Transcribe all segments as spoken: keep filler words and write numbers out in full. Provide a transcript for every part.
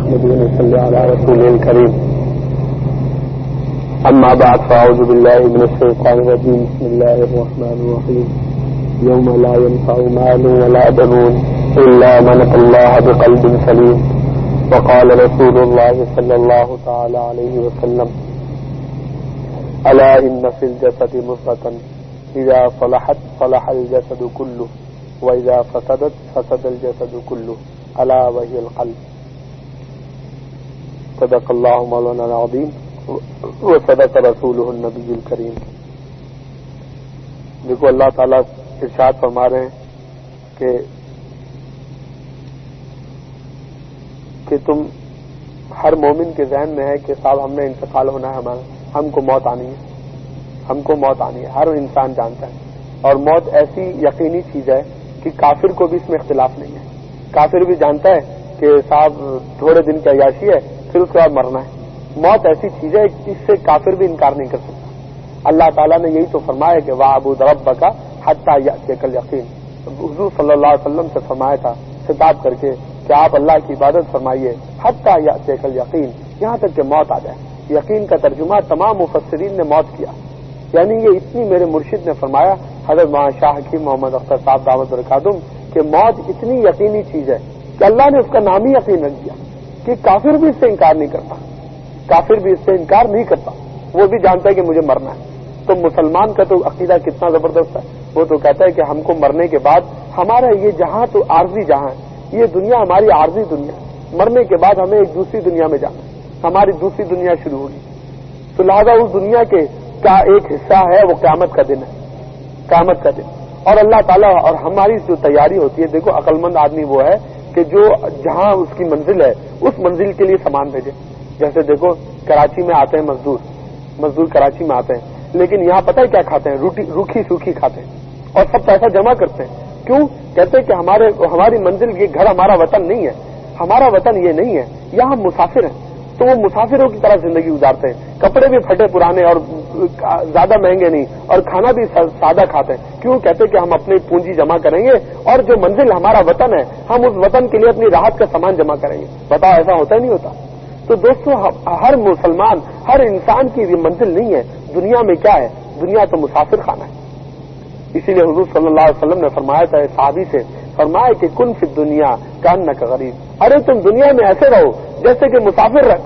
نحمده ونصلي على رسوله الكريم أما بعد فأعوذ بالله من الشيطان الرجيم بسم الله الرحمن الرحيم يوم لا ينفع مال ولا بنون إلا من أتى الله بقلب سليم وقال رسول الله صلى الله تعالى عليه وسلم ألا إن في الجسد مضغة إذا صلحت صلح الجسد كله وإذا فسدت فسد الجسد كله ألا وهي القلب صدق الله مولانا العظيم وصدق رسوله النبي الكريم. دیکھو اللہ تعالیٰ ارشاد فرما رہے ہیں کہ کہ تم ہر مومن کے ذہن میں ہے کہ صاحب ہم نے انتقال ہونا ہے، ہمارا ہم کو موت آنی ہے، ہم کو موت آنی ہے، ہر انسان جانتا ہے. اور موت ایسی یقینی چیز ہے کہ کافر کو بھی اس میں اختلاف نہیں ہے. کافر بھی جانتا ہے کہ صاحب تھوڑے دن کی عیاشی ہے، پھر اس کے بعد مرنا ہے. موت ایسی چیز ہے جس سے کافر بھی انکار نہیں کر سکتا. اللہ تعالیٰ نے یہی تو فرمایا کہ وَاعْبُدْ رَبَّكَ حَتَّىٰ يَأْتِيَكَ الْيَقِينُ. حضور صلی اللہ علیہ وسلم سے فرمایا تھا خطاب کر کے کہ آپ اللہ کی عبادت فرمائیے حَتَّىٰ يَأْتِيَكَ الْيَقِينُ، یہاں تک کہ موت آ جائے. یقین کا ترجمہ تمام مفسرین نے موت کیا، یعنی یہ اتنی میرے مرشد نے فرمایا حضرت مولانا شاہ حکیم محمد اختر صاحب دعوت برکاتہم کہ موت اتنی یقینی چیز ہے کہ اللہ نے اس کا نام ہی یقین رکھ دیا کہ کافر بھی اس سے انکار نہیں کرتا، کافر بھی اس سے انکار نہیں کرتا، وہ بھی جانتا ہے کہ مجھے مرنا ہے. تو مسلمان کا تو عقیدہ کتنا زبردست ہے، وہ تو کہتا ہے کہ ہم کو مرنے کے بعد ہمارا یہ جہاں تو عارضی جہاں ہے، یہ دنیا ہماری عارضی دنیا ہے، مرنے کے بعد ہمیں ایک دوسری دنیا میں جانا ہے، ہماری دوسری دنیا شروع ہوگی. تو لہذا اس دنیا کے کا ایک حصہ ہے وہ قیامت کا دن ہے، قیامت کا دن. اور اللہ تعالیٰ اور ہماری جو تیاری ہوتی ہے، دیکھو عقل مند آدمی وہ ہے کہ جو جہاں اس کی منزل ہے اس منزل کے لیے سامان بھیجے. جیسے دیکھو کراچی میں آتے ہیں مزدور مزدور کراچی میں آتے ہیں، لیکن یہاں پتہ ہے کیا کھاتے ہیں؟ روٹی روکھی سوکھی کھاتے ہیں اور سب پیسہ جمع کرتے ہیں. کیوں؟ کہتے ہیں کہ ہمارے ہماری منزل یہ گھر ہمارا وطن نہیں ہے، ہمارا وطن یہ نہیں ہے، یہاں ہم مسافر ہیں. تو وہ مسافروں کی طرح زندگی گزارتے ہیں، کپڑے بھی پھٹے پرانے اور زیادہ مہنگے نہیں، اور کھانا بھی سادہ کھاتے ہیں. کیوں؟ کہتے ہیں کہ ہم اپنی پونجی جمع کریں گے اور جو منزل ہمارا وطن ہے ہم اس وطن کے لیے اپنی راحت کا سامان جمع کریں گے. بتاؤ ایسا ہوتا ہی نہیں ہوتا. تو دوستو ہر مسلمان ہر انسان کی یہ منزل نہیں ہے. دنیا میں کیا ہے؟ دنیا تو مسافر خانہ ہے. اسی لیے حضور صلی اللہ علیہ وسلم نے فرمایا تھا صحابی سے، فرمایا کہ کن فی الدنیا کانک غریب، ارے تم دنیا میں ایسے رہو جیسے کہ مسافر رہتا.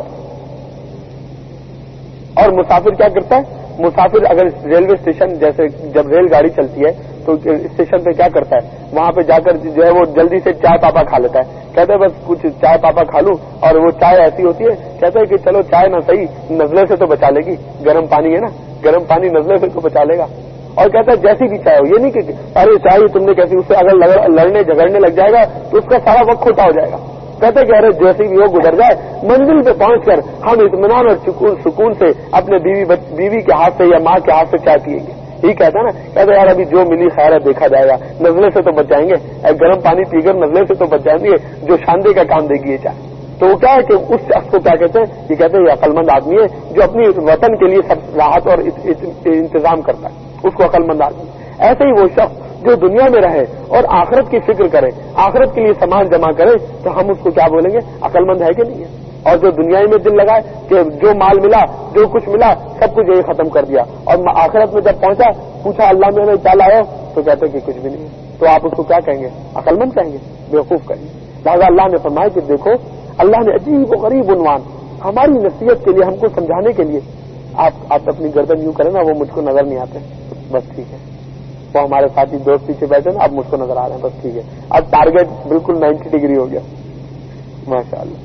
اور مسافر کیا کرتا ہے؟ مسافر اگر ریلوے اسٹیشن جیسے جب ریل گاڑی چلتی ہے تو اسٹیشن پہ کیا کرتا ہے؟ وہاں پہ جا کر جو ہے وہ جلدی سے چائے پاپا کھا لیتا ہے. کہتے ہیں بس کچھ چائے پاپا کھا لوں، اور وہ چائے ایسی ہوتی ہے کہتے ہیں کہ چلو چائے نہ صحیح نزلے سے تو بچا لے گی، گرم پانی ہے نا، گرم پانی نزلے سے تو بچا لے گا. اور کہتا ہے جیسی بھی چائے ہو، یہ نہیں کہ ارے چائے تم نے کیسی، اس سے اگر لڑنے جھگڑنے لگ جائے گا تو اس کا سارا وقت کھوٹا ہو جائے گا. کہتے کہ ارے جیسی بھی وہ گزر جائے، منزل پہ پہنچ کر ہم اطمینان اور سکون سے اپنے بیوی بیوی کے ہاتھ سے یا ماں کے ہاتھ سے چائے پیئیں گے. یہی کہتا ہے نا، کہتے یار ابھی جو ملی خیر ہے دیکھا جائے گا، نزلے سے تو بچ جائیں گے، گرم پانی پی کر نزلے سے تو بچ جائیں گے، جو شاندے کا کام دے گی یہ چائے. تو وہ کیا ہے کہ اس شخص کو کیا کہتے ہیں؟ یہ کہتے ہیں یہ عقل مند آدمی ہے جو اپنی وطن کے لیے سب راحت اور انتظام کرتا ہے، اس کو عقل مند آدمی. ایسے ہی وہ شخص جو دنیا میں رہے اور آخرت کی فکر کرے، آخرت کے لیے سامان جمع کرے، تو ہم اس کو کیا بولیں گے؟ عقل مند ہے کہ نہیں ہے. اور جو دنیا میں دل لگائے کہ جو مال ملا جو کچھ ملا سب کچھ یہی ختم کر دیا، اور آخرت میں جب پہنچا پوچھا اللہ میں کیا لایا تو کہتے کہ کچھ بھی نہیں ہے، تو آپ اس کو کیا کہیں گے؟ عقل مند کہیں گے؟ بیوقوف کہیں گے. لہٰذا اللہ نے فرمایا کہ دیکھو اللہ نے عجیب و غریب عنوان ہماری نصیحت کے لیے، ہم کو سمجھانے کے لیے، آپ آپ اپنی گردن یوں کریں نا، وہ مجھ کو نظر نہیں آتے، بس ٹھیک ہے. وہ ہمارے ساتھی دوست پیچھے بیٹھے نا، اب مجھ کو نظر آ رہے ہیں، بس ٹھیک ہے. اب ٹارگیٹ بالکل نائنٹی ڈگری ہو گیا، ماشاء اللہ.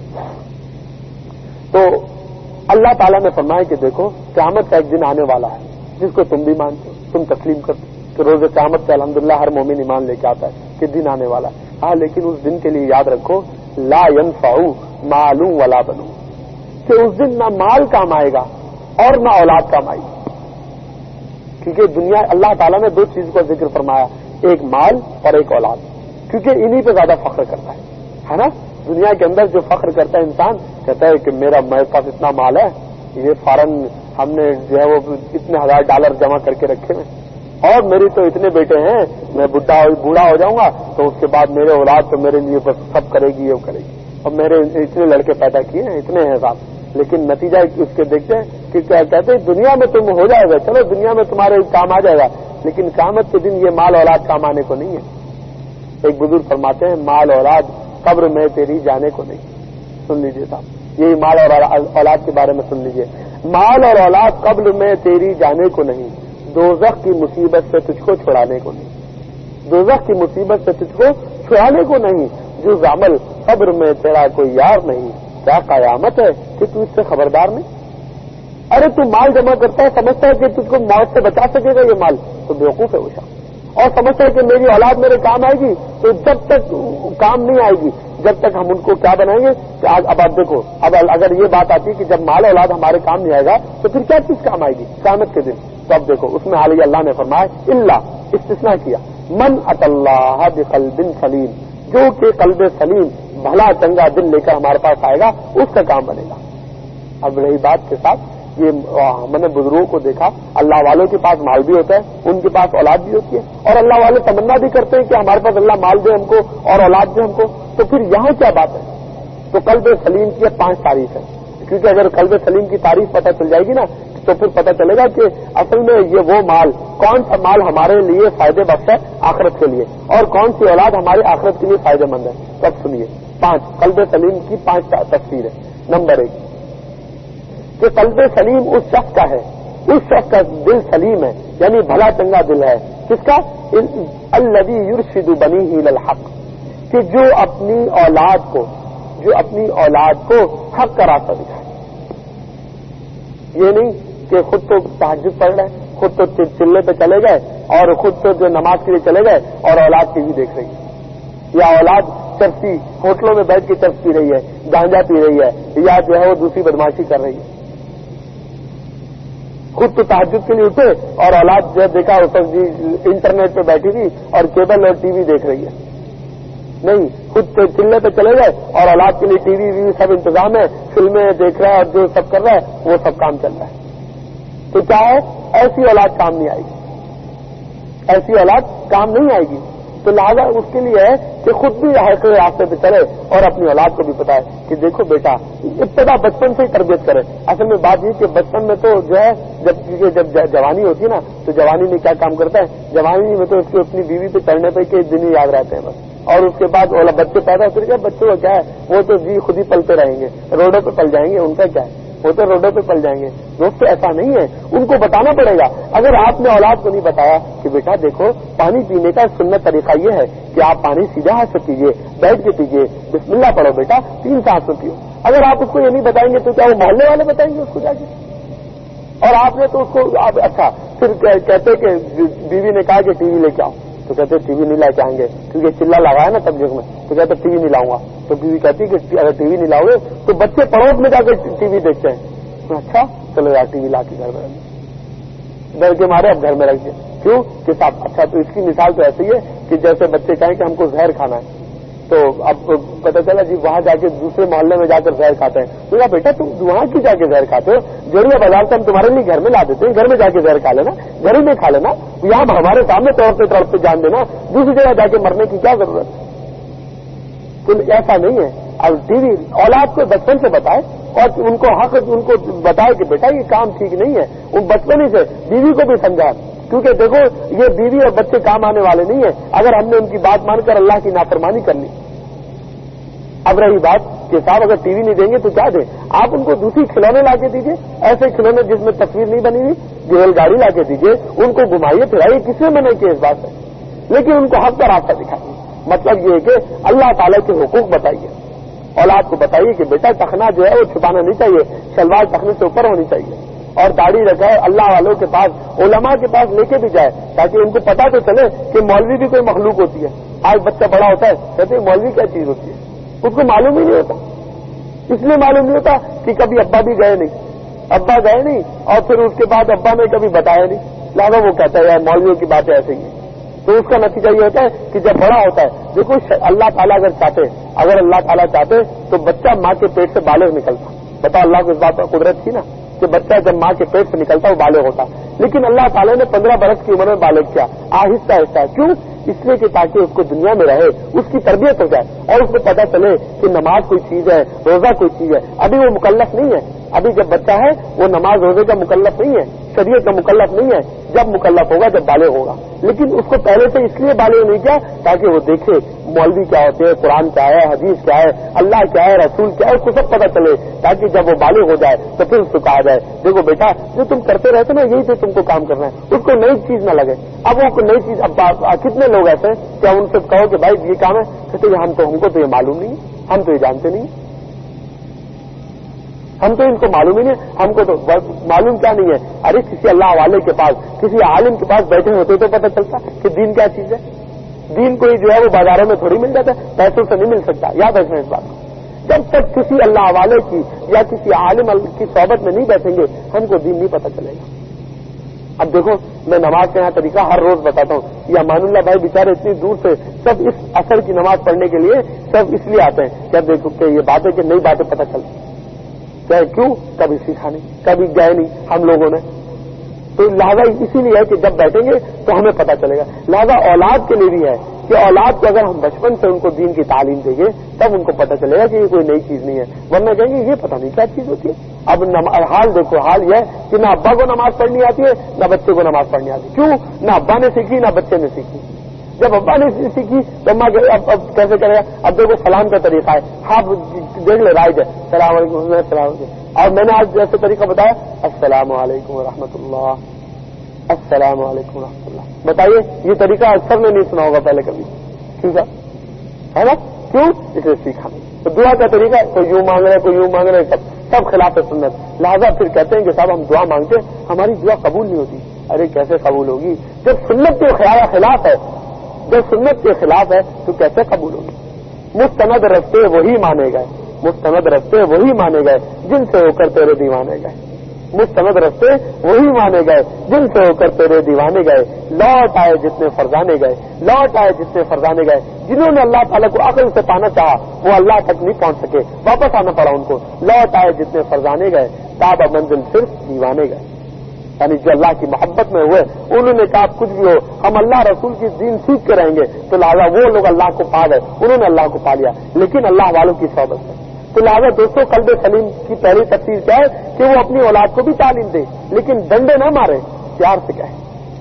تو اللہ تعالیٰ نے فرمایا کہ دیکھو قیامت کا ایک دن آنے والا ہے جس کو تم بھی مانتے ہو، تم تسلیم کرتے کہ روز قیامت سے الحمدللہ ہر مومن ایمان لے کے آتا ہے کہ دن آنے والا ہے. ہاں لیکن اس دن کے لیے یاد رکھو لا ينفع مال ولا بنون، کہ اس دن نہ مال کام آئے گا اور نہ اولاد کام آئے گی. کیونکہ دنیا اللہ تعالیٰ نے دو چیزوں کا ذکر فرمایا، ایک مال اور ایک اولاد، کیونکہ انہی پہ زیادہ فخر کرتا ہے ہے نا. دنیا کے اندر جو فخر کرتا ہے انسان، کہتا ہے کہ میرا میرے پاس اتنا مال ہے، یہ فوراً ہم نے جو ہے وہ اتنے ہزار ڈالر جمع کر کے رکھے ہیں، اور میری تو اتنے بیٹے ہیں، میں بوڑھا بوڑھا ہو جاؤں گا تو اس کے بعد میرے اولاد تو میرے لیے بس سب کرے گی یہ کرے گی. اور میرے اتنے لڑکے پیدا کیے ہیں، اتنے ہیں صاحب، لیکن نتیجہ اس کے دیکھتے ہیں کہ کیا کہتے ہیں دنیا میں تم ہو جائے گا، چلو دنیا میں تمہارے کام آ جائے گا، لیکن قیامت کے دن یہ مال اولاد کام آنے کو نہیں ہے۔ ایک بزرگ فرماتے ہیں مال اولاد قبر میں تیری جانے کو نہیں۔ سن لیجیے صاحب، یہی مال اور اولاد کے بارے میں سن لیجیے، مال اور اولاد قبر میں تیری جانے کو نہیں، دوزخ کی مصیبت سے تجھ کو چھڑانے کو نہیں، دوزخ کی مصیبت سے تجھ کو چھڑانے کو نہیں، جو عمل قبر میں تیرا کوئی یار نہیں، کیا قیامت ہے کہ تو اس سے خبردار نہیں؟ ارے تو مال جمع کرتا ہے، سمجھتا ہے کہ تجھ کو موت سے بچا سکے گا یہ مال، تو بیوقوف ہے وہ شخص، اور سمجھتا ہے کہ میری اولاد میرے کام آئے گی، تو جب تک کام نہیں آئے گی جب تک ہم ان کو کیا بنائیں گے کہ اب آپ دیکھو، اب اگر یہ بات آتی کہ جب مال اولاد ہمارے کام نہیں آئے گا تو پھر کیا چیز کام آئے گی قیامت کے دن؟ تو اب دیکھو اس میں حالیہ اللہ نے فرمایا اللہ استثناء کیا، من ات اللہ بقلب سلیم، جو کہ قلب سلیم بھلا چنگا دل لے کر ہمارے پاس آئے گا اس کا کام بنے گا۔ اب رہی بات کے ساتھ یہ میں نے بزرگوں کو دیکھا، اللہ والوں کے پاس مال بھی ہوتا ہے، ان کے پاس اولاد بھی ہوتی ہے، اور اللہ والے تمنا بھی کرتے ہیں کہ ہمارے پاس اللہ مال دے ہم کو اور اولاد دے ہم کو، تو پھر یہاں کیا بات ہے؟ تو قلب سلیم کی پانچ تعریف ہے، کیونکہ اگر قلب سلیم کی تعریف پتہ چل جائے گی نا تو پھر پتہ چلے گا کہ اصل میں یہ وہ مال کون سا مال ہمارے لیے فائدے بخش ہے آخرت کے لیے، اور کون سی اولاد ہماری آخرت کے لیے فائدہ مند ہے۔ تو اب سنیے، پانچ قلب سلیم کی پانچ تفسیر ہے۔ نمبر ایک کہ قلب سلیم اس شخص کا ہے، اس شخص کا دل سلیم ہے، یعنی بھلا چنگا دل ہے، کس کا؟ الذی یرشد بنیہ الی الحق، کہ جو اپنی اولاد کو جو اپنی اولاد کو حق کا راستہ دکھائے۔ یہ نہیں کہ خود تو تہجد پڑھ رہے ہیں، خود تو چلے پہ چلے گئے اور خود تو جو نماز کے لیے چلے گئے اور اولاد ٹی وی دیکھ رہی ہے، یا اولاد چرسی ہوٹلوں میں بیٹھ کے چرس پی رہی ہے، گانجا پی رہی ہے، یا جو ہے وہ دوسری بدماشی کر رہی ہے۔ خود تو تہجد کے لیے اٹھے اور اولاد جو دیکھا اس وقت انٹرنیٹ پہ بیٹھی تھی اور کیبل اور ٹی وی دیکھ رہی ہے۔ نہیں، خود چلنے پہ چلے گئے اور اولاد کے لیے ٹی وی وی سب انتظام ہے، فلمیں دیکھ رہا ہے اور جو سب کر رہا ہے وہ سب کام چل رہا ہے۔ تو کیا ہے؟ ایسی اولاد کام نہیں آئے گی، ایسی اولاد کام نہیں آئے گی۔ تو لہٰذا اس کے لیے ہے کہ خود بھی حق راستے پہ چلے اور اپنی اولاد کو بھی بتائے کہ دیکھو بیٹا، ابتدا بچپن سے ہی تربیت کرے۔ اصل میں بات یہ کہ بچپن میں تو جو ہے جب جب جوانی ہوتی ہے نا تو جوانی میں کیا کام کرتا ہے؟ جوانی میں تو اس کو اپنی بیوی پہ چڑھنے پہ کہ دن ہی یاد رہتے ہیں بس، اور اس کے بعد بچے پیدا کر کے بچوں کا کیا ہے، وہ تو جی خود ہی پلتے رہیں گے، روڈوں پہ پل جائیں گے، ان کا کیا ہے، وہ تو روڈوں پہ پل جائیں گے۔ دوستو ایسا نہیں ہے، ان کو بتانا پڑے گا۔ اگر آپ نے اولاد کو نہیں بتایا کہ بیٹا دیکھو پانی پینے کا سنت طریقہ یہ ہے کہ آپ پانی سیدھا ہاتھ سے پیجیے، بیٹھ کے پیجیے، بسم اللہ پڑھو بیٹا، تین سانس میں پیو۔ اگر آپ اس کو یہ نہیں بتائیں گے تو کیا وہ محلے والے بتائیں گے اس کو جا کے؟ اور آپ نے تو اس کو اچھا پھر کہتے کہ بیوی نے کہا کہ ٹی وی لے کے آؤ، تو کہتے ٹی وی نہیں لے کے آئیں گے کیونکہ چلا لگا ہے نا تبلیغ میں، تو کہتے ٹی وی نہیں لاؤں گا۔ تو بیوی کہتی کہ اگر ٹی وی نہیں لاؤ گے تو بچے پڑوس میں جا کے ٹی وی دیکھتے ہیں، تو اچھا چلو یار ٹی وی لا کے گھر میں رکھ، ڈر کے مارے اب گھر میں رکھ دیں۔ کیوں کہ صاحب اچھا تو اس کی مثال تو ایسی ہے کہ جیسے بچے کہیں کہ ہم کو زہر کھانا ہے، تو اب پتہ چلا جی وہاں جا کے دوسرے محلے میں جا کر زہر کھاتے ہیں، تو کہا بیٹا تم وہاں کی جا کے زہر کھاتے ہو، ضرور بازار سے ہم تمہارے لیے گھر میں لا دیتے ہیں، گھر میں جا کے زہر کھا لینا، گھر ہی میں کھا لینا، یہاں ہمارے سامنے طور پہ طور پہ جان دینا، دوسری جگہ جا کے مرنے کی کیا ضرورت ہے؟ تو ایسا نہیں ہے۔ اب ٹی وی اولاد کو بچپن سے بتائے اور ان کو حق ان کو بتائے کہ بیٹا یہ کام ٹھیک نہیں ہے، وہ بچپن ہی سے بیوی کو بھی سمجھائے، کیونکہ دیکھو یہ بیوی اور بچے کام آنے والے نہیں ہیں اگر ہم نے ان کی بات مان کر اللہ کی نافرمانی کر لی۔ اب رہی بات کہ صاحب اگر ٹی وی نہیں دیں گے تو کیا دیں؟ آپ ان کو دوسری کھلونے لا کے دیجیے، ایسے کھلونے جس میں تصویر نہیں بنی ہوئی، ریل گاڑی لا کے دیجیے، ان کو گھمائیے پھرائیے، کس نے منع کیا اس بات سے؟ لیکن ان کو حق کا راستہ دکھائیے۔ مطلب یہ ہے کہ اللہ تعالیٰ کے حقوق بتائیے، اولاد کو بتائیے کہ بیٹا ٹخنا جو ہے وہ چھپانا نہیں چاہیے، شلوار ٹخنے سے اوپر ہونی چاہیے، اور داڑھی رکھائے، اللہ والوں کے پاس علماء کے پاس لے کے بھی جائے تاکہ ان کو پتا تو چلے کہ مولوی بھی کوئی مخلوق ہوتی ہے۔ آج بچہ بڑا ہوتا ہے کہتے ہیں مولوی کیا چیز ہوتی ہے، اس کو معلوم ہی نہیں ہوتا، اس لیے معلوم نہیں ہوتا کہ کبھی ابا بھی گئے نہیں، ابا گئے نہیں اور پھر اس کے بعد ابا نے کبھی بتایا نہیں، لہٰذا وہ کہتا ہے یار مولویوں کی باتیں ایسے ہی ہیں۔ تو اس کا نتیجہ یہ ہوتا ہے کہ جب بڑا ہوتا ہے، دیکھو اللہ تعالیٰ اگر چاہتے اگر اللہ تعالیٰ چاہتے تو بچہ ماں کے پیٹ سے بالغ نکلتا۔ بتاؤ اللہ کو اس بات پر قدرت تھی نا کہ بچہ جب ماں کے پیٹ سے نکلتا وہ بالغ ہوتا، لیکن اللہ تعالیٰ نے پندرہ برس کی عمر میں بالغ کیا، آہستہ آہستہ۔ کیوں اس لیے کہ تاکہ اس کو دنیا میں رہے، اس کی تربیت ہو جائے اور اس کو پتہ چلے کہ نماز کوئی چیز ہے، روزہ کوئی چیز ہے. ابھی وہ مکلف نہیں ہے، ابھی جب بچہ ہے وہ نماز روزے کا مکلف نہیں ہے، شریعت کا مکلف نہیں ہے. جب مکلف ہوگا جب بالغ ہوگا. لیکن اس کو پہلے سے اس لیے بالغ نہیں کیا تاکہ وہ دیکھے مولوی کیا ہوتے ہیں، قرآن کیا ہے، حدیث کیا ہے، اللہ کیا ہے، رسول کیا ہے، اس کو سب پتہ چلے تاکہ جب وہ بالغ ہو جائے تو پھر اس کو کہا جائے دیکھو بیٹا جو تم کرتے رہتے نا یہی تو تم کو کام کرنا ہے. اس کو نئی چیز نہ لگے. اب وہ نئی چیز اب کتنے لوگ ایسے ہیں کہ ان سے کہو کہ بھائی یہ کام ہے کہتے ہیں ہم تو ہم کو تو یہ معلوم نہیں ہے، ہم تو یہ جانتے نہیں، ہم تو ان کو معلوم ہی نہیں، ہم کو تو معلوم کیا نہیں ہے. ارے کسی اللہ والے کے پاس، کسی عالم کے پاس بیٹھے ہوتے تو پتہ چلتا کہ دین کیا چیز ہے. دین کوئی جو ہے وہ بازاروں میں تھوڑی مل جاتا ہے، پیسوں سے نہیں مل سکتا. یاد رکھنا اس بات کو. جب تک کسی اللہ والے کی یا کسی عالم کی صحبت میں نہیں بیٹھیں گے ہم کو دین نہیں پتہ چلے گا. اب دیکھو میں نماز کا یہاں طریقہ ہر روز بتاتا ہوں. یہ امان اللہ بھائی بیچارے اتنی دور سے سب اس اثر کی نماز پڑھنے کے لیے سب اس لیے آتے ہیں کہ دیکھو کہ یہ باتیں کہ نئی باتیں پتہ چلتی. کیوں؟ کبھی سیکھا نہیں، کبھی گئے نہیں ہم لوگوں نے. تو لہٰذا اسی لیے ہے کہ جب بیٹھیں گے تو ہمیں پتہ چلے گا. لہٰذا اولاد کے لیے بھی ہے کہ اولاد کو اگر ہم بچپن سے ان کو دین کی تعلیم دیں گے تب ان کو پتہ چلے گا کہ یہ کوئی نئی چیز نہیں ہے. ورنہ کہیں گے یہ پتہ نہیں کیا چیز ہوتی ہے. اب حال دیکھو، حال یہ ہے کہ نہ ابا کو نماز پڑھنی آتی ہے نہ بچے کو نماز پڑھنی آتی. کیوں؟ نہ ابا نے سیکھی نہ بچے نے سیکھی. جب ابا نے سیکھی تو اماں اب اب کیسے کرے گا؟ اب دیکھو سلام کا طریقہ ہے، آپ دیکھ لے رائج ہے السلام علیکم السلام علیکم. اور میں نے آج جیسے طریقہ بتایا السلام علیکم ورحمۃ اللہ، السلام علیکم ورحمۃ اللہ. بتائیے یہ طریقہ اکثر نے نہیں سنا ہوگا پہلے کبھی. کیوں ہے نا؟ کیوں؟ اسے سیکھا. تو دعا کا طریقہ کوئی یوں مانگ رہے کوئی یوں مانگ رہے سب سب خلاف سنت. لہٰذا پھر کہتے ہیں کہ صاحب ہم دعا مانگتے ہماری دعا قبول نہیں ہوتی. ارے کیسے قبول ہوگی جب سنت کے خلاف ہے؟ جب سنت کے خلاف ہے تو کیسے قبول ہوگی؟ مستند رستے وہی مانے گئے، مستند رستے وہی مانے گئے جن سے ہو کر تیرے دیوانے گئے. مستند رستے وہی مانے گئے جن سے ہو کر تیرے دیوانے گئے. لوٹ آئے جتنے فرزانے گئے، لوٹ آئے جتنے فرزانے گئے. جنہوں نے اللہ تعالیٰ کو عقل سے پانا چاہا وہ اللہ تک نہیں پہنچ سکے، واپس آنا پڑا ان کو. لوٹ آئے جتنے فرزانے گئے، تاب منزل صرف دیوانے گئے. یعنی جو اللہ کی محبت میں ہوئے انہوں نے کہا کچھ بھی ہو ہم اللہ رسول کی دین سیکھ کے رہیں گے. تو لہٰذا وہ لوگ اللہ کو پا گئے، انہوں نے اللہ کو پا لیا لیکن اللہ والوں کی صحبت سے. تو لہٰذا دوستوں قلب سلیم کی پہلی تفسیر کیا ہے کہ وہ اپنی اولاد کو بھی تعلیم دے لیکن ڈنڈے نہ مارے، پیار سے کہے،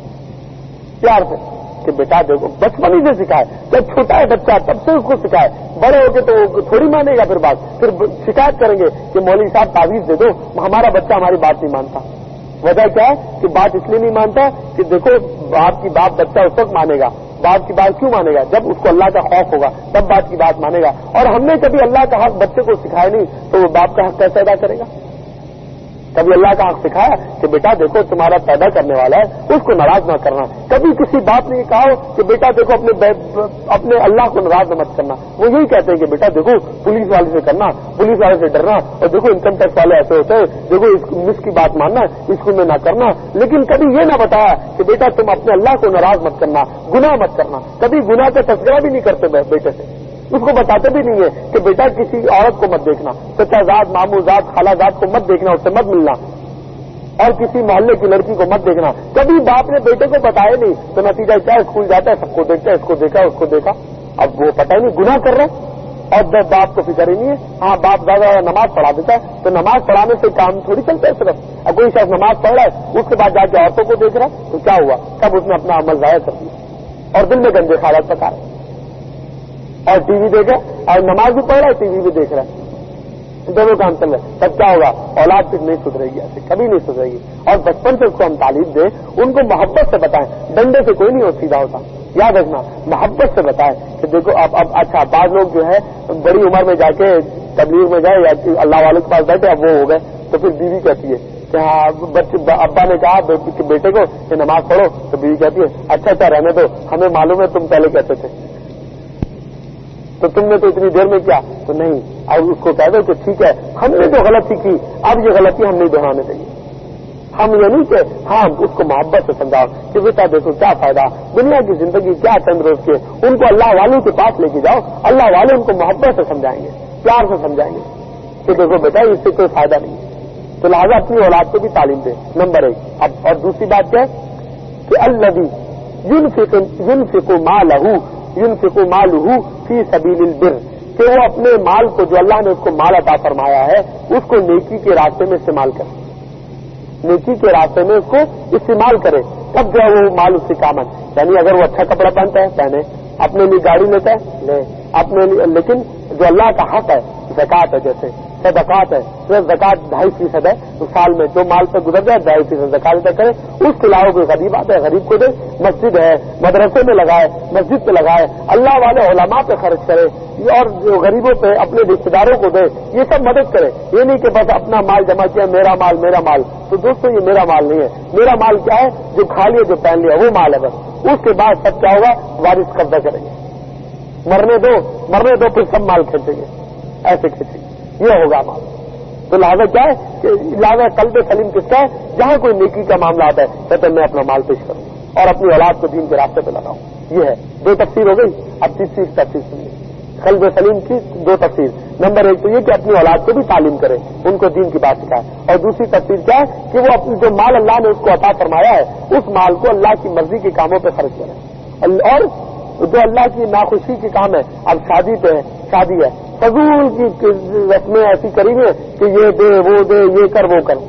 پیار سے کہ بیٹا دیکھو بچپن ہی سے سکھائے. جب چھوٹا ہے بچہ تب سے اس کو سکھائے. بڑے ہو کے تو وہ تھوڑی مانے گا، پھر بات پھر شکایت کریں گے کہ مولوی صاحب تعویذ دے دو، ہمارا بچہ ہماری بات نہیں مانتا. وجہ کیا ہے کہ بات اس لیے نہیں مانتا کہ دیکھو باپ کی بات بچہ اس وقت مانے گا. باپ کی بات کیوں مانے گا؟ جب اس کو اللہ کا خوف ہوگا تب باپ کی بات مانے گا. اور ہم نے کبھی اللہ کا حق بچے کو سکھایا نہیں تو وہ باپ کا حق کیسے ادا کرے گا؟ کبھی اللہ کا حق سکھایا کہ بیٹا دیکھو تمہارا پیدا کرنے والا ہے اس کو ناراض نہ کرنا. کبھی کسی باپ نے یہ کہا ہو کہ بیٹا دیکھو اپنے اپنے اللہ کو ناراض مت کرنا. وہ یہی کہتے ہیں کہ بیٹا دیکھو پولیس والے سے کرنا، پولیس والے سے ڈرنا، اور دیکھو انکم ٹیکس والے ایسے ہوتے ہیں، دیکھو مس کی بات ماننا، اسکول میں نہ کرنا. لیکن کبھی یہ نہ بتایا کہ بیٹا تم اپنے اللہ کو ناراض مت کرنا، گناہ مت کرنا. کبھی گناہ کا تذکرہ بھی نہیں کرتے بیٹے سے. اس کو بتاتے بھی نہیں ہے کہ بیٹا کسی عورت کو مت دیکھنا، چچا زاد، مامو زاد، خالہ زاد کو مت دیکھنا، اس سے مت ملنا، اور کسی محلے کی لڑکی کو مت دیکھنا. کبھی باپ نے بیٹے کو بتایا نہیں تو نتیجہ کیا ہے؟ اسکول جاتا ہے سب کو دیکھتا ہے، اس کو دیکھا اس کو دیکھا. اب وہ پتہ ہی نہیں گناہ کر رہا ہے اور باپ کو فکر ہی نہیں ہے. ہاں باپ زیادہ نماز پڑھا دیتا ہے تو نماز پڑھانے سے کام تھوڑی چلتا ہے صرف. اب کوئی شخص نماز پڑھ رہا ہے اس کے بعد جا کے عورتوں کو دیکھ رہا ہے تو کیا ہوا؟ تب اس نے اپنا عمل ضائع کر دیا اور دل میں گندے خیالات پکا رہے اور ٹی وی دیکھا اور نماز بھی پڑھ رہا ہے ٹی وی بھی دیکھ رہا ہے، دونوں کام چل رہے ہیں. تب کیا ہوگا؟ اولاد پھر نہیں سدھرے گی، ایسے کبھی نہیں سدھرے گی. اور بچپن سے اس کو ہم تعلیم دیں، ان کو محبت سے بتائیں. ڈنڈے سے کوئی نہیں ہو سیدھا ہوتا. یاد رکھنا محبت سے بتائیں کہ دیکھو اب اب اچھا بعض لوگ جو ہے بڑی عمر میں جا کے تبلیغ میں گئے یا اللہ والے کے پاس بیٹھے اب وہ ہو گئے تو پھر بیوی کہتی ہے کہ ہاں بچے ابا نے کہا کہ بیٹے کو کہ نماز پڑھو تو بیوی کہتی ہے اچھا اچھا رہنے دو، ہمیں معلوم ہے تم پہلے کہتے تھے تو تم نے تو اتنی دیر میں کیا تو نہیں. اب اس کو کہہ دو کہ ٹھیک ہے ہم نے جو غلطی کی اب یہ غلطی ہم نہیں دہرانے دیں گے. ہم یہ نہیں کہ ہاں اس کو محبت سے سمجھاؤ کہ بیٹا دیکھو کیا فائدہ، دنیا کی زندگی کیا چند روز کے. ان کو اللہ والوں کے پاس لے کے جاؤ، اللہ والے ان کو محبت سے سمجھائیں گے، پیار سے سمجھائیں گے کہ دیکھو بیٹا اس سے کوئی فائدہ نہیں ہے. تو لہٰذا اپنی اولاد کو بھی تعلیم دے، نمبر ایک. اب اور دوسری بات کیا ہے کہ الذی युनफिक युनफिकु मालहू युनफिकु मालहू फी सबीलिल बिर, कि वो अपने माल को जो अल्लाह ने उसको माल अता फरमाया है उसको नेकी के रास्ते में इस्तेमाल करे, नेकी के रास्ते में उसको इस्तेमाल करे, तब जो है वो माल उससे काम है। यानी अगर वो अच्छा कपड़ा पहनता है पहने, अपने लिए गाड़ी लेता है ले, अपने लिए, लेकिन जो अल्लाह का हक है ज़कात है, जैसे सदकात है, तो ज़कात ढाई फीसद है, तो साल में जो माल पे गुजर जाए ढाई फीसद ज़कात अदा करे। उसके अलावा कोई गरीब आता है गरीब को दे, मस्जिद है मदरसे में लगाए, मस्जिद पे लगाए, अल्लाह वाले उलमा पे खर्च करे, और जो गरीबों पे अपने रिश्तेदारों को दे, ये सब मदद करे। ये नहीं कि बस अपना माल जमा किया, मेरा माल मेरा माल। तो दोस्तों ये मेरा माल नहीं है, मेरा माल क्या है, जो खा लिया जो पहन लिया वो माल है बस। उसके बाद सब क्या होगा, वारिस कब्जा करेंगे, मरने दो मरने दो फिर सब माल खींचेंगे, ऐसे खींचेंगे, ये होगा माल। तो लिहाजा क्या है कि लिहाजा कल्ब सलीम किसका है, जहां कोई नेकी का मामला आता है कहते मैं अपना माल पेश करूं और अपनी औलाद को दीन के रास्ते पे लगाऊं। ये है दो तफसीर हो गई। अब तीसरी तफसीर सुनिए कल्ब सलीम की दो तफसीर। नंबर एक तो ये कि अपनी औलाद को भी तालीम करे, उनको दीन की बात सिखाए, और दूसरी तफसीर क्या है कि वो अपनी जो माल अल्लाह ने उसको अता फरमाया है उस माल को अल्लाह की मर्जी के कामों पर खर्च करे। और जो अल्लाह की नाखुशी के काम है, अब शादी पे है, शादी है, फजूल की रस्में ऐसी करी है कि ये दे वो दे ये कर वो कर,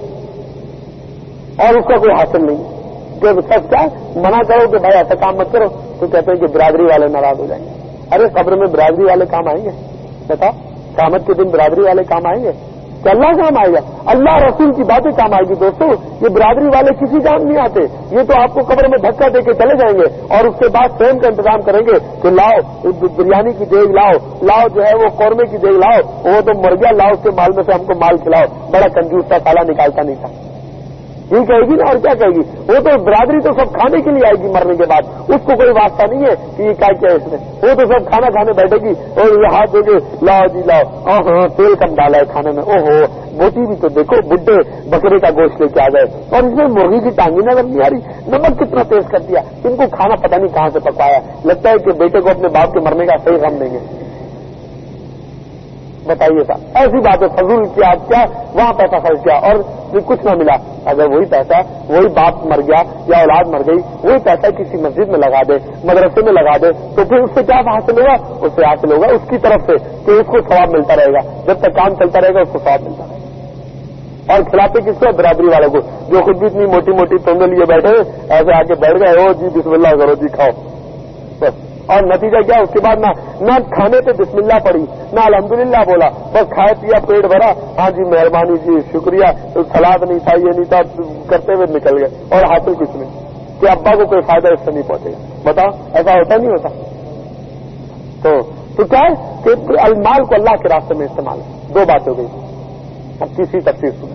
और उसका कोई हासिल नहीं। जब सब क्या मना करो कि भाई ऐसा काम मत करो तो कहते हैं कि बिरादरी वाले नाराज हो जाएंगे। अरे कब्र में बिरादरी वाले काम आएंगे, बताओ क़यामत के दिन बिरादरी वाले काम आएंगे कि अल्लाह काम आएगा, अल्लाह रसूल की बातें काम आएगी। दोस्तों ये बिरादरी वाले किसी काम नहीं आते, ये तो आपको कब्र में धक्का देके चले जाएंगे और उसके बाद स्वयं का इंतजाम करेंगे कि लाओ बिरयानी की देग लाओ, लाओ जो है वो कौरमे की देग लाओ, वो तो मर गया, लाओ उसके माल में से हमको माल खिलाओ, बड़ा कंजूस था, साला निकालता नहीं था, ये कहेगी ना। और क्या कहेगी, वो तो बिरादरी तो सब खाने के लिए आएगी मरने के बाद, उसको कोई वास्ता नहीं है कि ये क्या क्या है इसमें, वो तो सब खाना खाने बैठेगी और ये हाथ देके लाओ जी लाओ, हाँ तेल कम डाला है खाने में, ओहो बोटी भी तो देखो, बुड्ढे बकरे का गोश्त लेके आ गए और इसमें मुर्गी की टांगी नजर नहीं आ रही, नमक कितना तेज कर दिया, इनको खाना पता नहीं कहां से पकवाया, लगता है कि बेटे को अपने बाप के मरने का सही गम देंगे। बताइए साहब, ऐसी बात है, फजूल किया क्या, वहां पैसा खर्च किया और कुछ ना मिला। अगर वही पैसा, वही बाप मर गया या औलाद मर गई, वही पैसा किसी मस्जिद में लगा दे, मदरसे में लगा दे, तो फिर उससे क्या हासिल होगा, उससे हासिल होगा उसकी तरफ से कि उसको सवाब मिलता रहेगा, जब तक काम चलता रहेगा उसको सवाब मिलता रहेगा। और खिलाते किसको, बिरादरी वालों को, जो खुद भी इतनी मोटी मोटी तोंगे लिए बैठे ऐसे आके बैठ गए, ओ जी बिस्मिल्लाह करो जी खाओ बस। और नतीजा क्या, उसके बाद ना ना खाने पे बिस्मिल्लाह पड़ी, ना अल्हम्दुलिल्लाह बोला, बस खाए पिया पेट भरा, हाँ जी मेहरबानी जी शुक्रिया, तो सलाद नहीं था ये नहीं था करते हुए निकल गए, और हासिल कुछ नहीं कि अब्बा को कोई फायदा इससे नहीं पहुंचेगा। बताओ ऐसा होता नहीं होता। तो तो क्या है कि अलमाल को अल्लाह के रास्ते में इस्तेमाल, दो बात हो गई। अब तीसरी तफसीर सुने,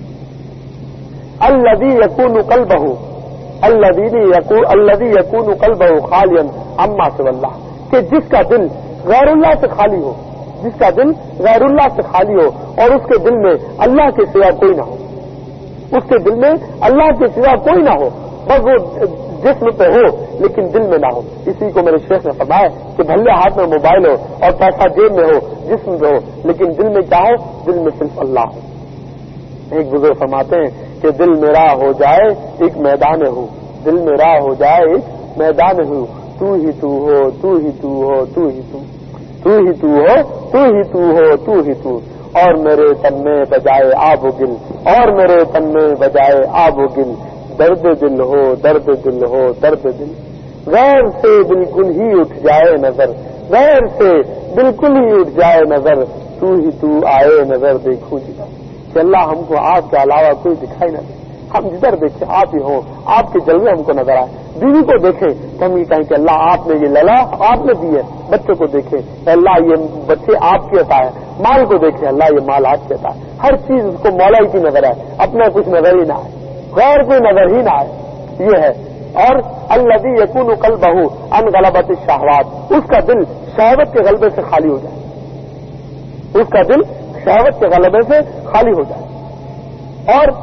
अल्लज़ी यकूनु क़ल्बहु अल्लज़ी यकून अल्लज़ी यकूनु क़ल्बहु खालियन अम्मा सिवल्लाह, कि जिसका दिल गैरुल्लाह से खाली हो, जिसका दिल गैरुल्लाह से खाली हो और उसके दिल में अल्लाह के सिवा कोई ना हो, उसके दिल में अल्लाह के सिवा कोई ना हो, बस वो जिस्म पे हो लेकिन दिल में ना हो। इसी को मेरे शेख ने फरमाया कि भले हाथ में मोबाइल हो और पैसा जेब में हो, जिस्म पे हो, लेकिन दिल में क्या हो, दिल में सिर्फ अल्लाह हो। एक बुजुर्ग फरमाते हैं कि दिल मेरा हो जाए एक मैदान हो, दिल मेरा हो जाए एक मैदान हो, तू ही तू हो तू ही तू हो तू ही तू तू ही तू हो तू ही तू हो तू ही तू, और मेरे तन में बजाए आब गिल, और मेरे तन में बजाए आब गिल, दर्द दिल हो दर्द दिल हो दर्द दिल, गैर से बिल्कुल ही उठ जाए नजर, गैर से बिल्कुल ही उठ जाए नजर, तू ही तू आए नजर देखूं जिधर, कि अल्लाह हमको आपके अलावा कोई दिखाई न दे, हम जिधर देखें आप ही हो, आपके जलवे हमको नजर आए। बीवी को देखें तो हम ये कहें कि अल्लाह आपने ये लला आपने दी है, बच्चों को देखें अल्लाह ये बच्चे आपके अता है, माल को देखें अल्लाह ये माल आपके अता है, हर चीज उसको मौला ही की नजर आए, अपना कुछ नजर ही ना आए, गैर कोई नजर ही ना आए, ये है। और अल्लज़ी यकूनु क़ल्बहु अन ग़लबति शहवात, उसका दिल शहवत के गलबे से खाली हो जाए, उसका दिल शहवत के गलबे से खाली हो जाए। और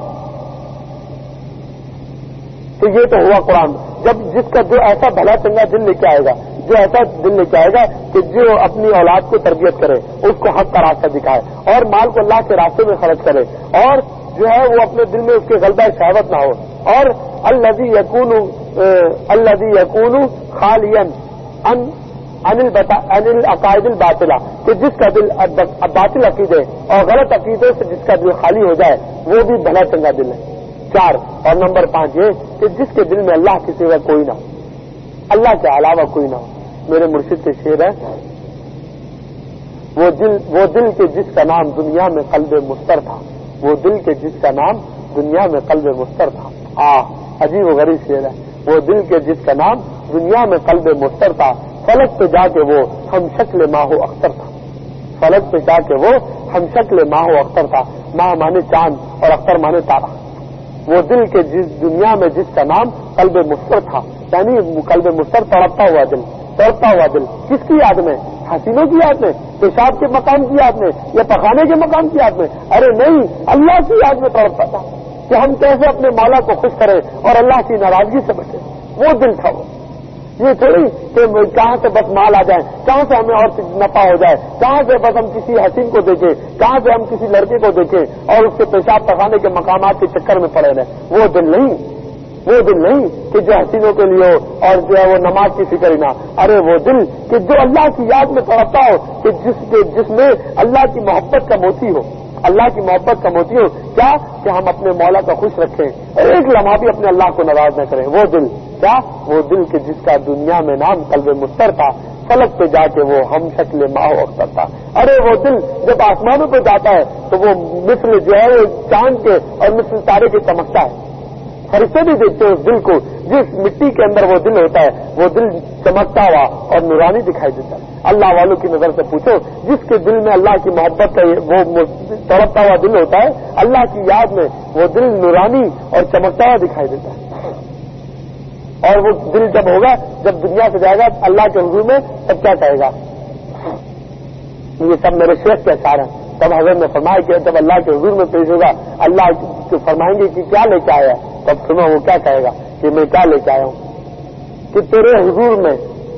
तो ये तो हुआ कुरान, जब जिसका जो ऐसा भला चंगा दिल लेके आएगा, जो ऐसा दिल लेके आएगा कि जो अपनी औलाद को तरबियत करे, उसको हक का रास्ता दिखाए और माल को अल्लाह के रास्ते में खर्च करे, और जो है वो अपने दिल में उसके गलबा शहवत ना हो। और अल्लज़ी यकूनु الذی یکون خالیا ان انل عقائد الباطلہ، کہ جس کا دل باطل عقیدے اور غلط عقیدے سے جس کا دل خالی ہو جائے وہ بھی بھلا چنگا دل ہے. چار اور نمبر پانچ یہ کہ جس کے دل میں اللہ کے سوا کوئی نہ ہو، اللہ کے علاوہ کوئی نہ ہو. میرے مرشد کے شعر ہے، وہ دل وہ دل کے جس کا نام دنیا میں قلب مستر تھا، وہ دل کے جس کا نام دنیا میں قلب مستر تھا. آ عجیب و غریب شعر ہے. وہ دل کے جس کا نام دنیا میں قلب مستر تھا، فلک پہ جا کے وہ ہم شکل ماہ و اختر تھا. فلک پہ جا کے وہ ہم شکل ماہ و اختر تھا. ماہ مانے چاند اور اختر مانے تارا. وہ دل کے جس دنیا میں جس کا نام قلب مستر تھا، یعنی قلب مستر تڑپتا ہوا دل، تڑپتا ہوا دل کس کی یاد میں؟ حسینوں کی یاد میں، پیشاب کے مقام کی یاد میں، یا پخانے کے مقام کی یاد میں؟ ارے نہیں، اللہ کی یاد میں تڑپتا تھا کہ ہم کیسے اپنے مولا کو خوش کریں اور اللہ کی ناراضگی سے بچیں. وہ دل تھا وہ. یہ تھوڑی کہ کہاں سے بس مال آ جائے، کہاں سے ہمیں اور نفع ہو جائے، کہاں سے بس ہم کسی حسین کو دیکھیں، کہاں سے ہم کسی لڑکے کو دیکھیں اور اس کے پیشاب پخانے کے مقامات کے چکر میں پڑے رہے. وہ دل نہیں، وہ دل نہیں کہ جو حسینوں کے لیے ہو اور جو ہے وہ نماز کی فکر ہی نہ. ارے وہ دل کہ جو اللہ کی یاد میں تڑپتا ہو، کہ جس کے جس میں اللہ کی محبت کا موتی ہو، اللہ کی محبت کا موتی ہو. کیا کہ ہم اپنے مولا کا خوش رکھیں اور ایک لمحہ بھی اپنے اللہ کو ناراض نہ کریں. وہ دل کیا؟ وہ دل کہ جس کا دنیا میں نام قلب مستر تھا، فلک پہ جا کے وہ ہم شکل ماہ اختر تھا. ارے وہ دل جب آسمانوں پہ جاتا ہے تو وہ مثل جو ہے وہ چاند کے اور مثل تارے کے چمکتا ہے. فرشتے بھی دیکھتے ہیں اس دل کو، جس مٹی کے اندر وہ دل ہوتا ہے وہ دل چمکتا ہوا اور نورانی دکھائی دیتا ہے. اللہ والوں کی نظر سے پوچھو، جس کے دل میں اللہ کی محبت کا وہ تڑپتا ہوا دل ہوتا ہے، اللہ کی یاد میں وہ دل نورانی اور چمکتا ہوا دکھائی دیتا ہے. اور وہ دل جب ہوگا، جب دنیا سے جائے گا اللہ کے حضور میں، تب کیا کہے گا؟ یہ سب میرے شیخ کے اشعار ہیں. تب حضرت نے فرمایا کہ جب اللہ کے حضور میں پیش ہوگا، اللہ کو فرمائیں گے کہ کیا لے کے آیا، تب سنو وہ کیا کہے گا کہ میں کیا لے کے آیا ہوں، کہ تیرے حضور میں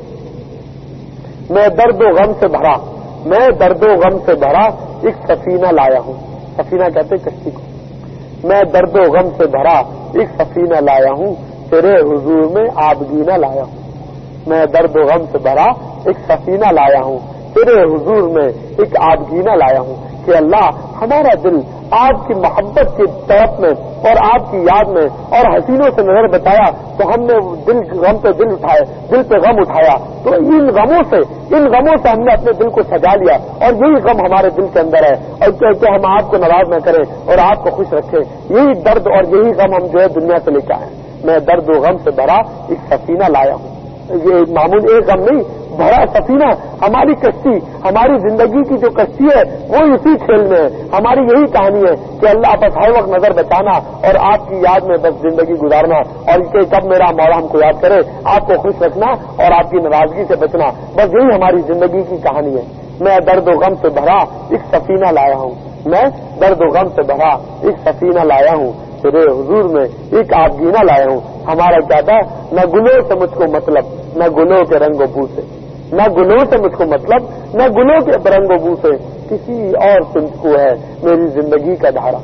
میں درد و غم سے بھرا، میں درد و غم سے بھرا ایک سفینہ لایا ہوں. سفینہ کہتے کشتی کو. میں درد و غم سے بھرا ایک سفینہ لایا ہوں، تیرے حضور میں آبگینہ لایا ہوں. میں درد و غم سے بھرا ایک سفینہ لایا ہوں، تیرے حضور میں ایک آبگینہ لایا ہوں. کہ اللہ ہمارا دل آپ کی محبت کی طرف میں اور آپ کی یاد میں اور حسینوں سے نظر بتایا تو ہم نے دل غم پہ دل اٹھائے، دل پہ غم اٹھایا. تو ان غموں سے ان غموں سے ہم نے اپنے دل کو سجا لیا اور یہی غم ہمارے دل کے اندر ہے. اور کہ ہم آپ کو ناراض نہ کریں اور آپ کو خوش رکھیں، یہی درد اور یہی غم ہم جو ہے دنیا سے لے کے آئے. میں درد و غم سے بھرا ایک سفینہ لایا ہوں. یہ معمول ایک غم نہیں، بھرا سفینہ. ہماری کشتی، ہماری زندگی کی جو کشتی ہے وہ اسی کھیل میں ہے. ہماری یہی کہانی ہے کہ اللہ بس ہر وقت نظر بچانا اور آپ کی یاد میں بس زندگی گزارنا، اور کہ کب میرا مولا ہم کو یاد کرے، آپ کو خوش رکھنا اور آپ کی ناراضگی سے بچنا. بس یہی ہماری زندگی کی کہانی ہے. میں درد و غم سے بھرا ایک سفینہ لایا ہوں، میں درد و غم سے بھرا ایک سفینہ لایا ہوں، تیرے حضور میں ایک آبگینہ لایا ہوں. ہمارا کیا تھا؟ نہ گلوں سے مجھ کو مطلب، نہ گلوں کے رنگ و بو سے، نہ گلوں سے مجھ کو مطلب، نہ گلوں کے رنگ و بو سے، کسی اور سمت کو ہے میری زندگی کا دھارا.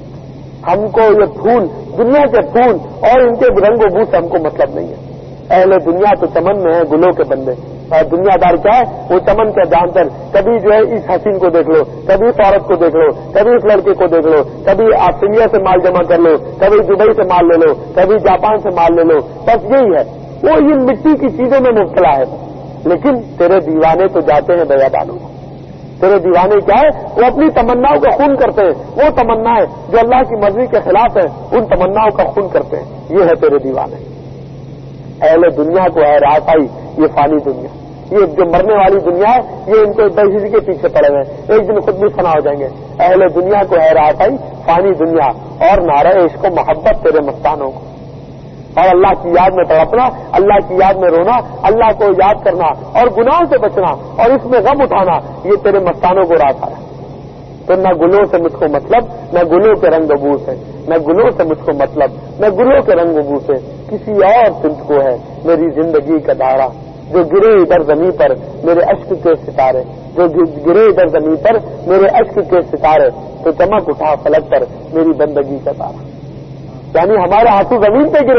ہم کو یہ پھول، دنیا کے پھول اور ان کے رنگ و بو سے ہم کو مطلب نہیں ہے. اہل دنیا تو چمن میں ہے گلوں کے بندے، اور دنیا دار کیا ہے؟ وہ چمن کے جانتر. کبھی جو ہے اس حسین کو دیکھ لو، کبھی اس عورت کو دیکھ لو، کبھی اس لڑکے کو دیکھ لو، کبھی آسٹریلیا سے مال جمع کر لو، کبھی دبئی سے مال لے لو، کبھی جاپان سے مال لے لو. بس یہی ہے، وہ ان مٹی کی چیزوں میں مبتلا ہے. لیکن تیرے دیوانے تو جاتے ہیں بیابانوں کو. تیرے دیوانے کیا ہے؟ وہ اپنی تمناؤں کا خون کرتے ہیں. وہ تمنا ہے جو اللہ کی مرضی کے خلاف ہے، ان تمناؤں کا خون کرتے ہیں. یہ ہے تیرے دیوانے. اہل دنیا کو ہے راس آئی یہ فانی دنیا، یہ جو مرنے والی دنیا ہے، یہ ان کو بحثی کے پیچھے پڑے ہوئے ہیں، ایک دن خود بھی فنا ہو جائیں گے. اہل دنیا کو ہے راس آئی فانی دنیا، اور نعرہ عشق و محبت تیرے مستانوں کو. اور اللہ کی یاد میں تڑپنا، اللہ کی یاد میں رونا، اللہ کو یاد کرنا اور گناہوں سے بچنا اور اس میں غم اٹھانا، یہ تیرے مستانوں کو راس آیا. تو نہ گلوں سے مجھ کو مطلب، نہ گلوں کے رنگ و بو سے، نہ گلوں سے مجھ کو مطلب، نہ گلوں کے رنگ و بو سے، کسی اور سمت کو ہے میری زندگی کا دھارا. جو گرے ادھر زمین پر میرے اشک کے ستارے، جو گرے ادھر زمین پر میرے اشک کے ستارے، تو چمک اٹھا فلک پر میری بندگی کا تارا. یعنی ہمارے آنسو زمین پہ گرے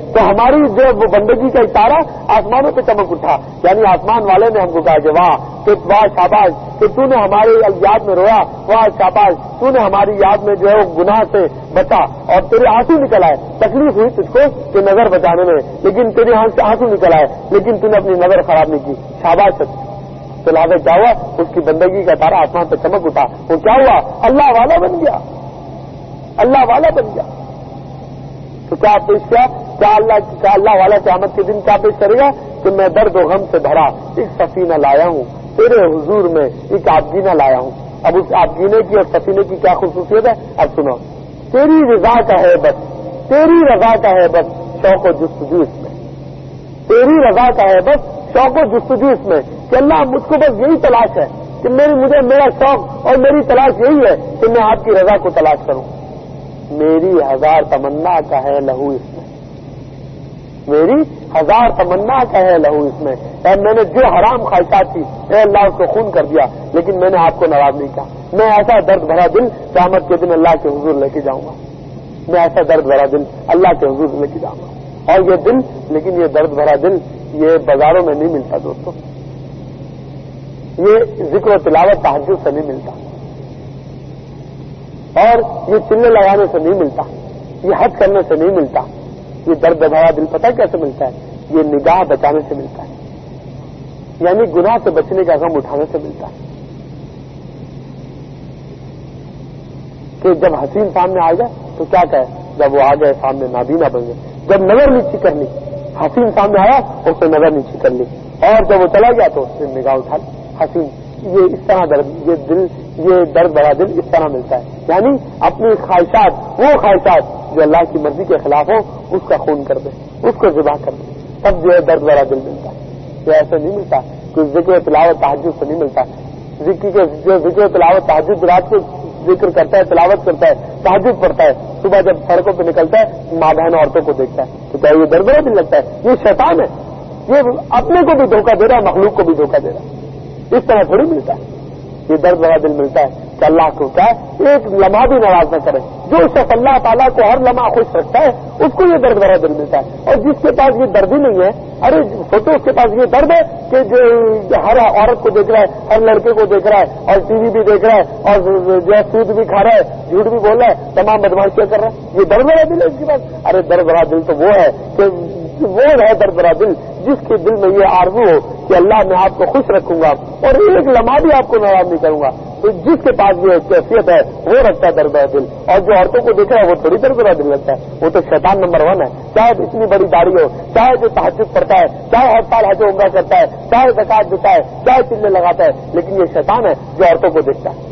تو ہماری جو وہ بندگی کا اشارہ آسمانوں پہ چمک اٹھا، یعنی آسمان والے نے ہم کو کہا کہ واہ کہ واہ شاباش کہ تو نے ہماری یاد میں رویا، واہ شاباش تو نے ہماری یاد میں جو ہے وہ گناہ سے بچا اور تیرے آنسو نکل آئے، تکلیف ہوئی تجھ کو کہ نظر بچانے میں، لیکن تیرے ہاتھ سے آنسو نکل آئے لیکن تو نے اپنی نظر خراب نہیں کی، شاباش۔ تو لہٰذا کیا ہوا، اس کی بندگی کا تارا آسمان پہ چمک اٹھا، وہ کیا ہوا، اللہ والا بن گیا، اللہ والا بن گیا۔ تو کیا پیش کیا، کیا اللہ کیا اللہ والا قیامت کے دن کیا پیش کرے گا کہ میں درد و غم سے بھرا ایک سفینہ لایا ہوں تیرے حضور میں، ایک آبگینہ لایا ہوں۔ اب اس آبگینے کی اور سفینے کی کیا خصوصیت ہے، اب سنو، تیری رضا کا ہے بس، تیری رضا کا ہے بس شوق و جستجو اس میں، تیری رضا کا ہے بس شوق و جستجو اس میں، کہ اللہ مجھ کو بس یہی تلاش ہے کہ میری مجھے میرا شوق اور میری تلاش یہی ہے کہ میں آپ کی رضا کو تلاش کروں۔ میری ہزار تمنا کا ہے لہو اس میں، میری ہزار تمنا کا ہے لہو اس میں، اے میں نے جو حرام خواہشات تھی اے اللہ اس کو خون کر دیا، لیکن میں نے آپ کو ناراض نہیں کیا۔ میں ایسا درد بھرا دل قیامت کے دن اللہ کے حضور لے کے جاؤں گا، میں ایسا درد بھرا دل اللہ کے حضور لے کے جاؤں گا۔ اور یہ دل، لیکن یہ درد بھرا دل یہ بازاروں میں نہیں ملتا دوستوں، یہ ذکر و تلاوت تہجد سے نہیں ملتا، اور یہ چلے لگانے سے نہیں ملتا، یہ حج کرنے سے نہیں ملتا۔ یہ درد بھرا دل پتہ کیسے ملتا ہے، یہ نگاہ بچانے سے ملتا ہے، یعنی گناہ سے بچنے کا غم اٹھانے سے ملتا ہے۔ کہ جب حسین سامنے آ جائے تو کیا کہے، جب وہ آ گئے سامنے نابینا بن گئے، جب نظر نیچی کر لی، حسین سامنے آیا اس نے نظر نیچی کر لی، اور جب وہ چلا گیا تو اس نے نگاہ اٹھا لی حسین۔ یہ اس طرح درد یہ دل یہ درد بھرا دل اس طرح ملتا ہے، یعنی اپنی خواہشات، وہ خواہشات جو اللہ کی مرضی کے خلاف ہو اس کا خون کر دے، اس کو ذبح کر دے، تب جو ہے درد بھرا دل ملتا ہے۔ یہ ایسے نہیں ملتا، کوئی ذکر و تلاوت تہجد سے نہیں ملتا۔ ذکر کے جو ذکر و تلاوت تہجد رات کو ذکر کرتا ہے، تلاوت کرتا ہے، تہجد پڑھتا ہے، صبح جب سڑکوں پہ نکلتا ہے ماں بہن عورتوں کو دیکھتا ہے تو کیا یہ درد بھرا دل لگتا ہے؟ یہ شیطان ہے، یہ اپنے کو بھی دھوکہ دے رہا ہے، مخلوق کو بھی دھوکہ دے رہا ہے۔ اس طرح تھوڑی ملتا ہے، یہ درد بھرا دل ملتا ہے کہ اللہ کو کیا ایک لمحہ بھی ناراض نہ کرے۔ جو شخص اللہ تعالیٰ کو ہر لمحہ خوش رکھتا ہے اس کو یہ درد بھرا دل ملتا ہے، اور جس کے پاس یہ درد ہی نہیں ہے، ارے سوچو اس کے پاس یہ درد ہے کہ جو ہر عورت کو دیکھ رہا ہے، ہر لڑکے کو دیکھ رہا ہے، اور ٹی وی بھی دیکھ رہا ہے، اور جو ہے سود بھی کھا رہا ہے، جھوٹ بھی بول رہا ہے، تمام بدماشیاں کر رہا ہے، یہ درد بھرا دل ہے اس کے پاس؟ ارے درد بھرا دل تو وہ ہے کہ وہ ہے درد بھرا دل جس کے دل میں یہ آرزو ہو کہ اللہ میں آپ کو خوش رکھوں گا اور ایک لمحہ بھی آپ کو ناراض نہیں کروں گا۔ تو جس کے پاس یہ کیفیت ہے وہ رکھتا ہے درد بھرا دل، اور جو عورتوں کو دیکھ رہا ہے وہ تھوڑی درد بھرا دل لگتا ہے، وہ تو شیطان نمبر ون ہے۔ چاہے اتنی بڑی داڑھی ہو، چاہے جو تہجد پڑھتا ہے، چاہے ہر سال حج و عمرہ کرتا ہے، چاہے زکات دیتا ہے، چاہے چلے لگاتا ہے، لیکن یہ شیطان ہے جو عورتوں کو دیکھتا ہے۔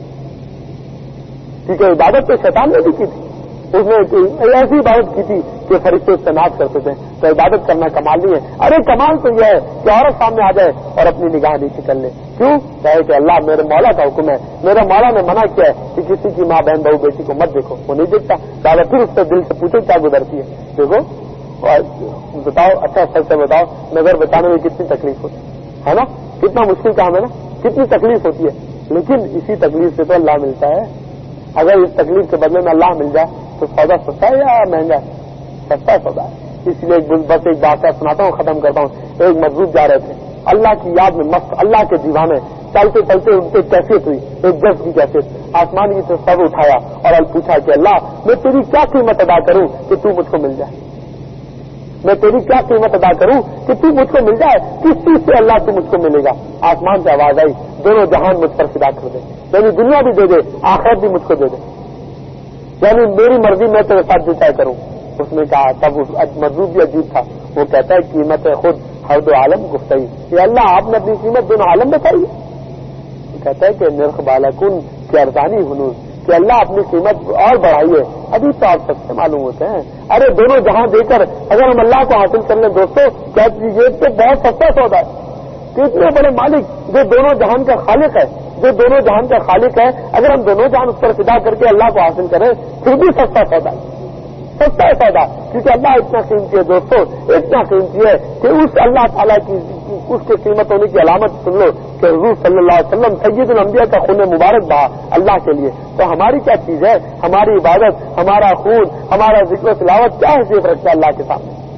کیونکہ عبادت تو شیطان نے بھی کی تھی، اس نے ایسی عبادت کی تھی کہ فرشتے اس سے ناز کرتے تھے، تو عبادت کرنا کمال نہیں ہے۔ ارے کمال تو یہ ہے کہ عورت سامنے آ جائے اور اپنی نگاہ نیچے کر لے، کیوں کہے کہ اللہ میرے مولا کا حکم ہے، میرے مولا نے منع کیا ہے کہ کسی کی ماں بہن بہو بیٹی کو مت دیکھو، وہ نہیں دیکھتا، پہلے پھر اس سے دل سے پوچھو کیا گزرتی ہے، دیکھو بتاؤ، اچھا سچ سے بتاؤ نظر بچانے میں کتنی تکلیف ہوتی ہے نا، کتنا مشکل کام ہے نا، کتنی تکلیف ہوتی ہے، لیکن اسی تکلیف سے تو اللہ ملتا ہے۔ اگر اس تکلیف کے بدلے میں اللہ مل جائے تو سودا سستا ہے یا مہنگا ہے؟ سستا سودا ہے۔ اس لیے بس ایک بات سناتا ہوں، ختم کرتا ہوں۔ ایک مضبوط جا رہے تھے اللہ کی یاد میں مست، اللہ کے دیوانے، چلتے چلتے ان کی کیفیت ہوئی، ایک جذب کی کیفیت، آسمان کی طرف سر اٹھایا اور ال پوچھا کہ اللہ میں تیری کیا قیمت ادا کروں کہ تو مجھ کو مل جائے، میں تیری کیا قیمت ادا کروں کہ تو مجھ کو مل جائے، کس چیز سے اللہ تو مجھ کو ملے گا؟ آسمان سے آواز آئی، دونوں جہان مجھ پر فدا کر دے، یعنی دنیا بھی دے دے، آخرت بھی مجھ کو دے دے، یعنی میری مرضی میں تیرے ساتھ جو طے کروں۔ اس نے کہا، تب مضبوط بھی عجیب تھا، وہ کہتا ہے قیمت خود ہر دو عالم گفتگی، یہ اللہ آپ نے اپنی قیمت دونوں عالم بتائی ہے۔ کہتا ہے کہ نرخ بالکن کی ارزانی ہنوز، کہ اللہ اپنی قیمت اور بڑھائیے، ابھی تو آپ سستے معلوم ہوتے ہیں۔ ارے دونوں جہاں دے کر اگر ہم اللہ کو حاصل کر لیں دوستوں، کیا یہ تو بہت سستا سودا ہے کہ اتنے بڑے مالک جو دونوں جہان کا خالق ہے، جو دونوں جہان کا خالق ہے، اگر ہم دونوں جہان اس پر فدا کر کے اللہ کو حاصل کریں پھر بھی سستا سودا ہے، سستا ہے سودا، کیونکہ اللہ اتنا قیمتی ہے دوستوں، اتنا قیمتی ہے کہ اس اللہ تعالیٰ کی اس کے قیمت ہونے کی علامت سن لو کہ حضور صلی اللہ علیہ وسلم سید الانبیاء کا خون مبارک بہا اللہ کے لیے، تو ہماری کیا چیز ہے؟ ہماری عبادت، ہمارا خون، ہمارا ذکر و تلاوت کیا حیثیت رکھتا ہے اللہ کے سامنے؟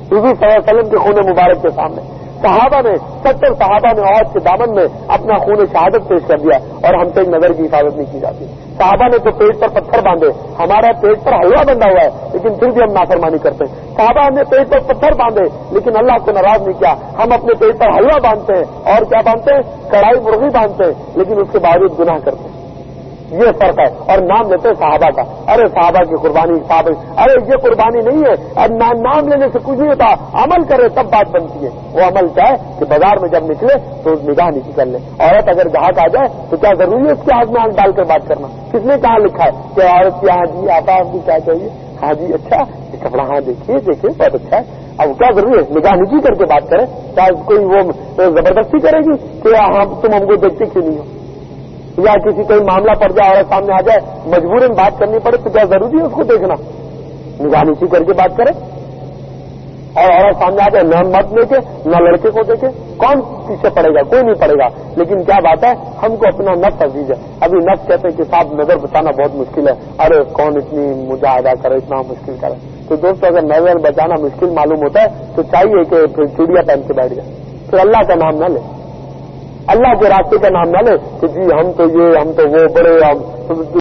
حضور صلی اللہ علیہ وسلم کے خون مبارک کے سامنے صحابہ نے ستر صحابہ نے عہد کے دامن میں اپنا خون شہادت پیش کر دیا اور ہم سے ایک نظر کی حفاظت نہیں کی جاتی. صحابہ نے تو پیٹ پر پتھر باندھے, ہمارا پیٹ پر حلوہ بندھا ہوا ہے لیکن پھر بھی ہم نافرمانی کرتے ہیں. صحابہ نے پیٹ پر پتھر باندھے لیکن اللہ کو ناراض نہیں کیا, ہم اپنے پیٹ پر حلوہ باندھتے ہیں اور کیا باندھتے ہیں, کڑھائی مرغی باندھتے ہیں لیکن اس کے باوجود گناہ کرتے ہیں. یہ فرق ہے. اور نام لیتے ہیں صحابہ کا, ارے صحابہ کی قربانی, صحابہ, ارے یہ قربانی نہیں ہے. اب نام لینے سے کچھ نہیں ہوتا, عمل کرے تب بات بنتی ہے. وہ عمل کیا ہے کہ بازار میں جب نکلے تو نگاہ نیچی کر لے. عورت اگر گاہک آ جائے تو کیا ضروری ہے اس کے ہاتھ میں آنکھ ڈال کر بات کرنا؟ کس نے کہاں لکھا ہے کہ عورت کی, ہاں جی آپا آپ کو کیا چاہیے, ہاں جی اچھا یہ کپڑا, ہاں دیکھیے دیکھیے بہت اچھا ہے. اب کیا ضروری ہے نگاہ نیچی کر کے بات کرے؟ کیا کوئی وہ زبردستی کرے گی کہ ہاں تم ہم کو دیکھتے کیوں نہیں ہو, یا کسی کوئی معاملہ پڑ جائے اور سامنے آ جائے مجبوراً بات کرنی پڑے تو کیا ضروری ہے اس کو دیکھنا؟ نگاہ نیچی کر کے بات کرے. اور عورت سامنے آ جائے نہ مت لے کے نہ لڑکے کو دیکھے, کون پیچھے پڑے گا؟ کوئی نہیں پڑے گا. لیکن کیا بات ہے, ہم کو اپنا نفس عزیز ہے. ابھی نفس کہتے ہیں کہ صاحب نظر بچانا بہت مشکل ہے, ارے کون اتنی مجاہدہ کرے, اتنا مشکل کرے. تو دوستوں اگر نظر بچانا مشکل معلوم ہوتا ہے تو چاہیے کہ پھر چوڑیاں پہن کے بیٹھ جائے, پھر اللہ کا نام نہ لے, اللہ کے راستے کا نام نہ لے کہ جی ہم تو یہ ہم تو وہ بڑے ہم